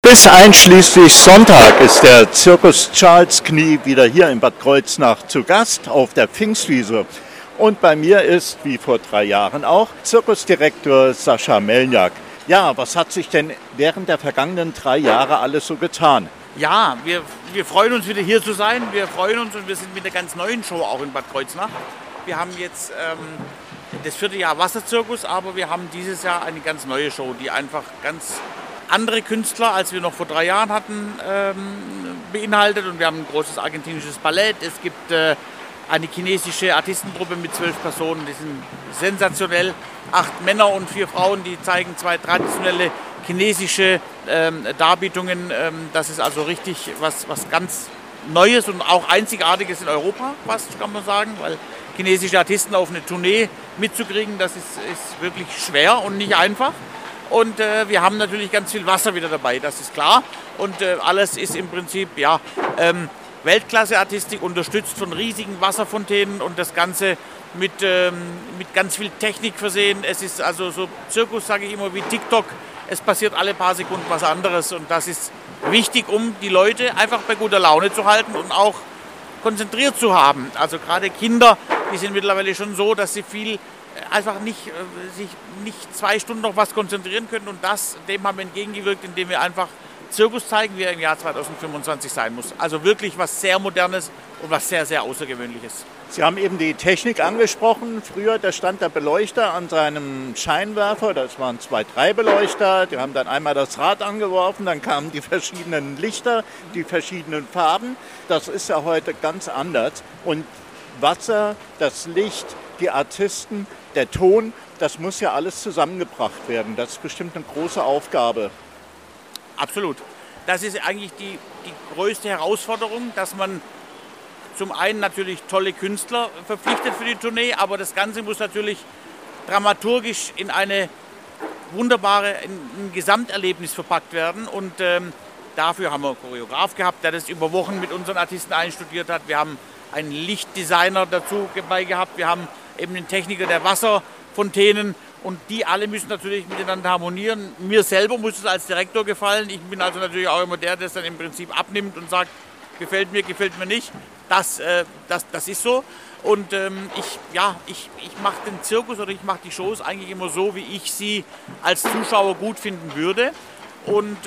Bis einschließlich Sonntag ist der Circus Charles Knie wieder hier in Bad Kreuznach zu Gast auf der Pfingstwiese. Und bei mir ist, wie vor 3 Jahren auch, Zirkusdirektor Sascha Melniak. Ja, was hat sich denn während der vergangenen 3 Jahre alles so getan? Ja, wir freuen uns wieder hier zu sein. Wir freuen uns und wir sind mit einer ganz neuen Show auch in Bad Kreuznach. Wir haben jetzt das 4. Jahr Wasserzirkus, aber wir haben dieses Jahr eine ganz neue Show, die einfach ganz andere Künstler, als wir noch vor 3 Jahren hatten, beinhaltet. Und wir haben ein großes argentinisches Ballett. Es gibt eine chinesische Artistentruppe mit 12 Personen, die sind sensationell. 8 Männer und 4 Frauen, die zeigen 2 traditionelle chinesische Darbietungen. Das ist also richtig was ganz Neues und auch Einzigartiges in Europa, fast kann man sagen, weil chinesische Artisten auf eine Tournee mitzukriegen, das ist wirklich schwer und nicht einfach. Und wir haben natürlich ganz viel Wasser wieder dabei, das ist klar. Und alles ist im Prinzip Weltklasse-Artistik, unterstützt von riesigen Wasserfontänen und das Ganze mit ganz viel Technik versehen. Es ist also so Zirkus, sage ich immer, wie TikTok. Es passiert alle paar Sekunden was anderes und das ist wichtig, um die Leute einfach bei guter Laune zu halten und auch konzentriert zu haben. Also gerade Kinder, die sind mittlerweile schon so, dass sie einfach sich nicht 2 Stunden noch was konzentrieren können und dem haben wir entgegengewirkt, indem wir einfach Zirkus zeigen, wie er im Jahr 2025 sein muss. Also wirklich was sehr Modernes und was sehr, sehr Außergewöhnliches. Sie haben eben die Technik angesprochen. Früher, da stand der Beleuchter an seinem Scheinwerfer. Das waren 2, 3 Beleuchter. Die haben dann einmal das Rad angeworfen. Dann kamen die verschiedenen Lichter, die verschiedenen Farben. Das ist ja heute ganz anders. Und Wasser, das Licht, die Artisten, der Ton, das muss ja alles zusammengebracht werden. Das ist bestimmt eine große Aufgabe. Absolut. Das ist eigentlich die größte Herausforderung, dass man zum einen natürlich tolle Künstler verpflichtet für die Tournee, aber das Ganze muss natürlich dramaturgisch in ein Gesamterlebnis verpackt werden. Und dafür haben wir einen Choreograf gehabt, der das über Wochen mit unseren Artisten einstudiert hat. Wir haben einen Lichtdesigner dazu dabei gehabt. Wir haben eben den Techniker der Wasserfontänen. Und die alle müssen natürlich miteinander harmonieren. Mir selber muss es als Direktor gefallen. Ich bin also natürlich auch immer der, der es dann im Prinzip abnimmt und sagt, gefällt mir nicht. Das ist so. Und ich mache den Zirkus oder ich mache die Shows eigentlich immer so, wie ich sie als Zuschauer gut finden würde. Und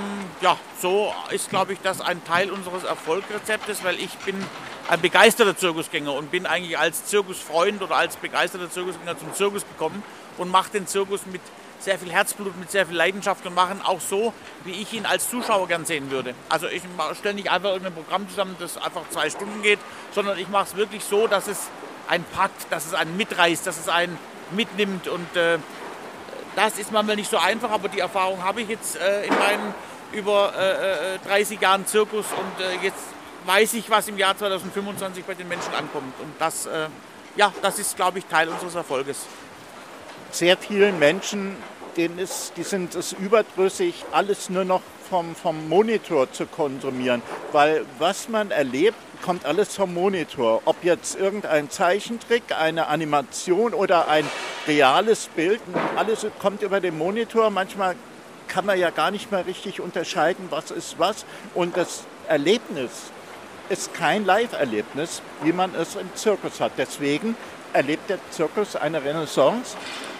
so ist, glaube ich, das ein Teil unseres Erfolgsrezeptes, weil ich bin ein begeisterter Zirkusgänger und bin eigentlich als Zirkusfreund oder als begeisterter Zirkusgänger zum Zirkus gekommen und mache den Zirkus mit sehr viel Herzblut, mit sehr viel Leidenschaft und machen auch so, wie ich ihn als Zuschauer gern sehen würde. Also ich stelle nicht einfach irgendein Programm zusammen, das einfach 2 Stunden geht, sondern ich mache es wirklich so, dass es einen packt, dass es einen mitreißt, dass es einen mitnimmt und das ist manchmal nicht so einfach, aber die Erfahrung habe ich jetzt in meinen über 30 Jahren Zirkus und jetzt weiß ich, was im Jahr 2025 bei den Menschen ankommt. Und das ist, glaube ich, Teil unseres Erfolges. Sehr vielen Menschen, die sind es überdrüssig, alles nur noch vom Monitor zu konsumieren. Weil was man erlebt, kommt alles vom Monitor. Ob jetzt irgendein Zeichentrick, eine Animation oder ein reales Bild, alles kommt über den Monitor. Manchmal kann man ja gar nicht mehr richtig unterscheiden, was ist was. Und das Erlebnis ist kein Live-Erlebnis, wie man es im Zirkus hat. Deswegen erlebt der Zirkus eine Renaissance.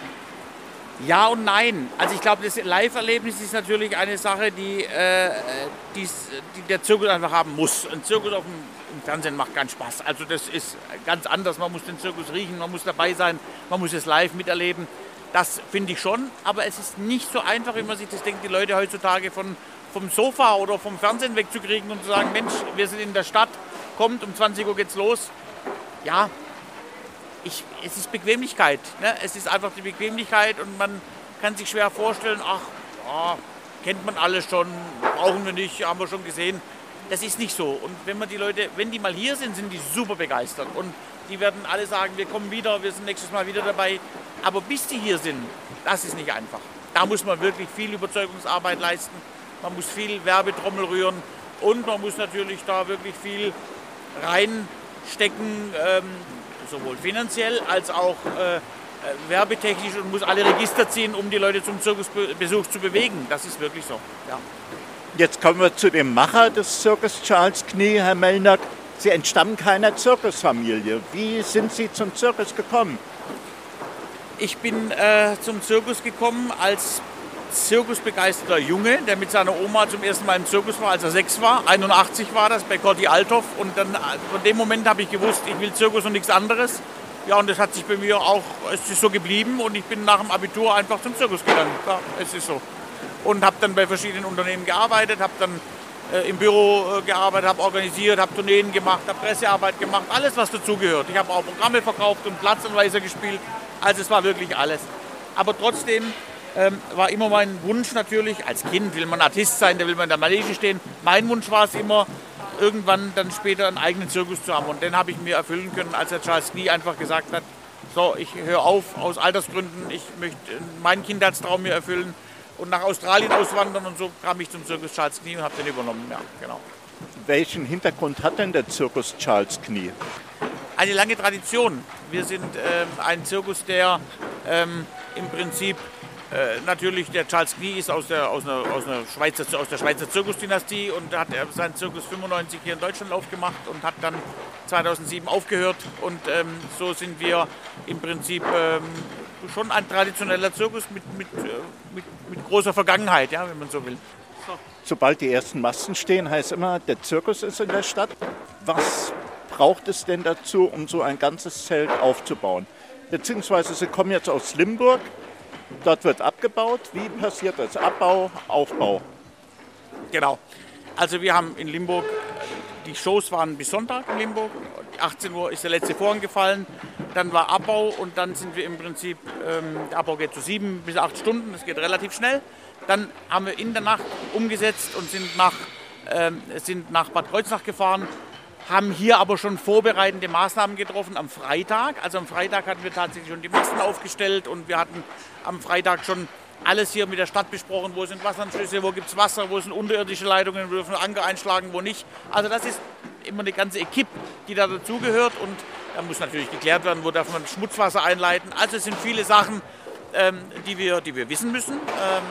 Ja und nein. Also ich glaube, das Live-Erlebnis ist natürlich eine Sache, die der Zirkus einfach haben muss. Ein Zirkus im Fernsehen macht keinen Spaß. Also das ist ganz anders. Man muss den Zirkus riechen, man muss dabei sein, man muss es live miterleben. Das finde ich schon. Aber es ist nicht so einfach, wie man sich das denkt, die Leute heutzutage vom Sofa oder vom Fernsehen wegzukriegen und zu sagen, Mensch, wir sind in der Stadt, kommt, um 20 Uhr geht's los. Ja, es ist Bequemlichkeit. Ne? Es ist einfach die Bequemlichkeit und man kann sich schwer vorstellen, kennt man alles schon, brauchen wir nicht, haben wir schon gesehen. Das ist nicht so. Und wenn die mal hier sind, sind die super begeistert. Und die werden alle sagen, wir kommen wieder, wir sind nächstes Mal wieder dabei. Aber bis die hier sind, das ist nicht einfach. Da muss man wirklich viel Überzeugungsarbeit leisten. Man muss viel Werbetrommel rühren und man muss natürlich da wirklich viel reinstecken, sowohl finanziell als auch werbetechnisch und muss alle Register ziehen, um die Leute zum Zirkusbesuch zu bewegen. Das ist wirklich so. Ja. Jetzt kommen wir zu dem Macher des Zirkus Charles Knie, Herr Mellner. Sie entstammen keiner Zirkusfamilie. Wie sind Sie zum Zirkus gekommen? Ich bin zum Zirkus gekommen als zirkusbegeisterter Junge, der mit seiner Oma zum ersten Mal im Zirkus war, als er 6 war. 81 war das, bei Corti Althoff. Und dann von dem Moment habe ich gewusst, ich will Zirkus und nichts anderes. Ja, und das hat sich bei mir auch, es ist so geblieben. Und ich bin nach dem Abitur einfach zum Zirkus gegangen. Ja, es ist so. Und habe dann bei verschiedenen Unternehmen gearbeitet, habe dann im Büro gearbeitet, habe organisiert, habe Tourneen gemacht, habe Pressearbeit gemacht, alles was dazugehört. Ich habe auch Programme verkauft und Platzanweiser gespielt. Also es war wirklich alles. Aber trotzdem war immer mein Wunsch natürlich, als Kind will man Artist sein, da will man in der Manege stehen. Mein Wunsch war es immer, irgendwann dann später einen eigenen Zirkus zu haben. Und den habe ich mir erfüllen können, als der Charles Knie einfach gesagt hat, so, ich höre auf aus Altersgründen, ich möchte meinen Kindheitstraum mir erfüllen und nach Australien auswandern. Und so kam ich zum Zirkus Charles Knie und habe den übernommen. Ja, genau. Welchen Hintergrund hat denn der Zirkus Charles Knie? Eine lange Tradition. Wir sind ein Zirkus, der im Prinzip natürlich, der Charles Knie ist aus der Schweizer Zirkusdynastie und hat seinen Zirkus 95 hier in Deutschland aufgemacht und hat dann 2007 aufgehört. Und so sind wir im Prinzip schon ein traditioneller Zirkus mit großer Vergangenheit, ja, wenn man so will. So. Sobald die ersten Masten stehen, heißt immer, der Zirkus ist in der Stadt. Was braucht es denn dazu, um so ein ganzes Zelt aufzubauen? Beziehungsweise Sie kommen jetzt aus Limburg, dort wird abgebaut. Wie passiert das? Abbau, Aufbau? Genau. Also wir haben in Limburg, die Shows waren bis Sonntag in Limburg. 18 Uhr ist der letzte Vorhang gefallen. Dann war Abbau und dann sind wir im Prinzip, der Abbau geht zu 7 bis 8 Stunden, das geht relativ schnell. Dann haben wir in der Nacht umgesetzt und sind nach Bad Kreuznach gefahren, haben hier aber schon vorbereitende Maßnahmen getroffen am Freitag. Also am Freitag hatten wir tatsächlich schon die Masten aufgestellt und wir hatten am Freitag schon alles hier mit der Stadt besprochen, wo sind Wasseranschlüsse, wo gibt es Wasser, wo sind unterirdische Leitungen, wo dürfen wir Anker einschlagen, wo nicht. Also das ist immer eine ganze Equipe, die da dazugehört und da muss natürlich geklärt werden, wo darf man Schmutzwasser einleiten. Also es sind viele Sachen, die wir wissen müssen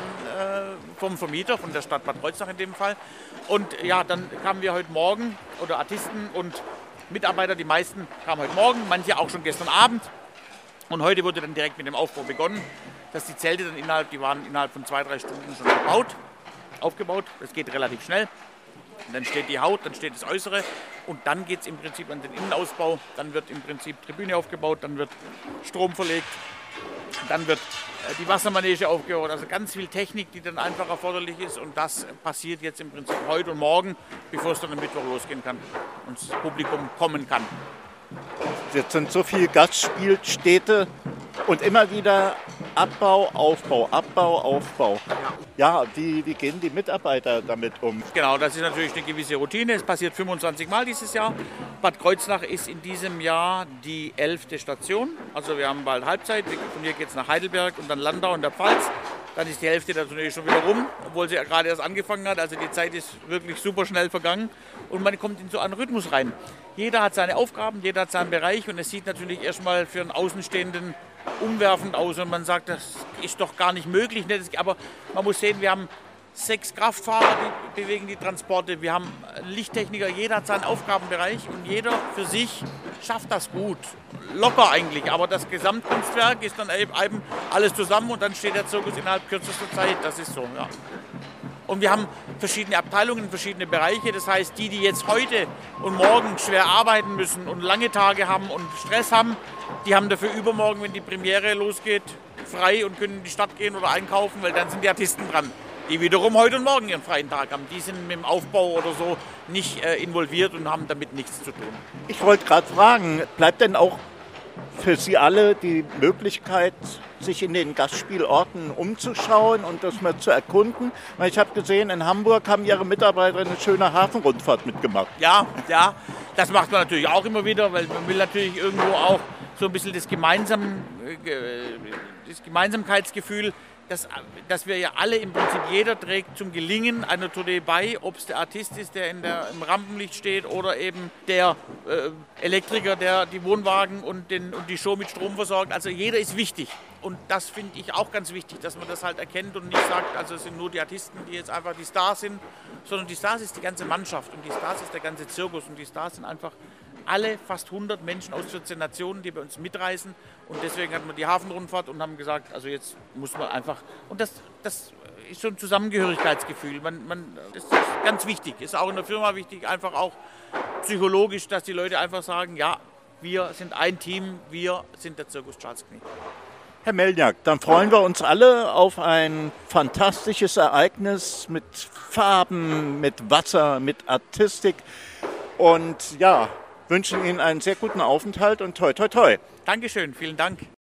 vom Vermieter, von der Stadt Bad Kreuznach in dem Fall. Und ja, dann kamen wir heute Morgen, oder Artisten und Mitarbeiter, die meisten kamen heute Morgen, manche auch schon gestern Abend. Und heute wurde dann direkt mit dem Aufbau begonnen, dass die Zelte dann waren innerhalb von 2-3 Stunden schon aufgebaut. Das geht relativ schnell. Und dann steht die Haut, dann steht das Äußere und dann geht es im Prinzip an den Innenausbau. Dann wird im Prinzip Tribüne aufgebaut, dann wird Strom verlegt, dann wird die Wassermanege aufgebaut. Also ganz viel Technik, die dann einfach erforderlich ist und das passiert jetzt im Prinzip heute und morgen, bevor es dann am Mittwoch losgehen kann und das Publikum kommen kann. Jetzt sind so viele Gastspielstätte und immer wieder Abbau, Aufbau, Abbau, Aufbau. Ja, wie gehen die Mitarbeiter damit um? Genau, das ist natürlich eine gewisse Routine. Es passiert 25 Mal dieses Jahr. Bad Kreuznach ist in diesem Jahr die 11. Station. Also wir haben bald Halbzeit. Von hier geht es nach Heidelberg und dann Landau und der Pfalz. Dann ist die Hälfte der Tournee schon wieder rum, obwohl sie ja gerade erst angefangen hat. Also die Zeit ist wirklich super schnell vergangen und man kommt in so einen Rhythmus rein. Jeder hat seine Aufgaben, jeder hat seinen Bereich und es sieht natürlich erstmal für einen Außenstehenden umwerfend aus und man sagt, das ist doch gar nicht möglich. Aber man muss sehen, wir haben 6 Kraftfahrer, die bewegen die Transporte, wir haben Lichttechniker, jeder hat seinen Aufgabenbereich und jeder für sich schafft das gut. Locker eigentlich, aber das Gesamtkunstwerk ist dann eben alles zusammen und dann steht der Zirkus innerhalb kürzester Zeit, das ist so, ja. Und wir haben verschiedene Abteilungen, verschiedene Bereiche. Das heißt, die jetzt heute und morgen schwer arbeiten müssen und lange Tage haben und Stress haben, die haben dafür übermorgen, wenn die Premiere losgeht, frei und können in die Stadt gehen oder einkaufen, weil dann sind die Artisten dran, die wiederum heute und morgen ihren freien Tag haben. Die sind mit dem Aufbau oder so nicht involviert und haben damit nichts zu tun. Ich wollte gerade fragen, bleibt denn auch für Sie alle die Möglichkeit, sich in den Gastspielorten umzuschauen und das mal zu erkunden? Weil ich habe gesehen, in Hamburg haben Ihre Mitarbeiter eine schöne Hafenrundfahrt mitgemacht. Ja, das macht man natürlich auch immer wieder, weil man will natürlich irgendwo auch so ein bisschen das Gemeinsamkeitsgefühl, dass wir ja alle im Prinzip, jeder trägt zum Gelingen einer Tournee bei, ob es der Artist ist, der im Rampenlicht steht oder eben der Elektriker, der die Wohnwagen und die Show mit Strom versorgt. Also jeder ist wichtig. Und das finde ich auch ganz wichtig, dass man das halt erkennt und nicht sagt, also es sind nur die Artisten, die jetzt einfach die Stars sind, sondern die Stars ist die ganze Mannschaft und die Stars ist der ganze Zirkus und die Stars sind einfach alle fast 100 Menschen aus 14 Nationen, die bei uns mitreisen. Und deswegen hatten wir die Hafenrundfahrt und haben gesagt, also jetzt muss man einfach, und das ist so ein Zusammengehörigkeitsgefühl. Das ist ganz wichtig, ist auch in der Firma wichtig, einfach auch psychologisch, dass die Leute einfach sagen, ja, wir sind ein Team, wir sind der Zirkus Charles Knie. Herr Melniak, dann freuen wir uns alle auf ein fantastisches Ereignis mit Farben, mit Wasser, mit Artistik und ja, wünschen Ihnen einen sehr guten Aufenthalt und toi toi toi. Dankeschön, vielen Dank.